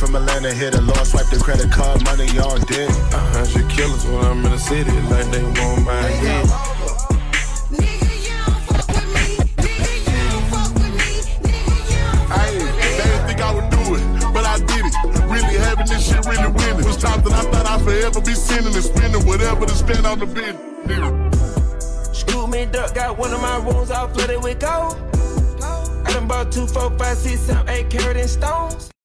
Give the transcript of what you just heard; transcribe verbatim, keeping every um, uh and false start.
from Atlanta, hit a Lord, swipe the credit card, money on dick. A hundred killers when I'm in the city, like they want my head. Nigga, you don't fuck with me. Nigga, you don't fuck with me. Nigga, you don't fuck with me. They didn't think I would do it, but I did it. Really having this shit, really winning. Was times that I thought I'd forever be sinning and spending whatever to spend on the bid. Scoop me duck, got one of my rooms all flooded with gold. I done bought two, four, five, six, seven, eight carat in stones.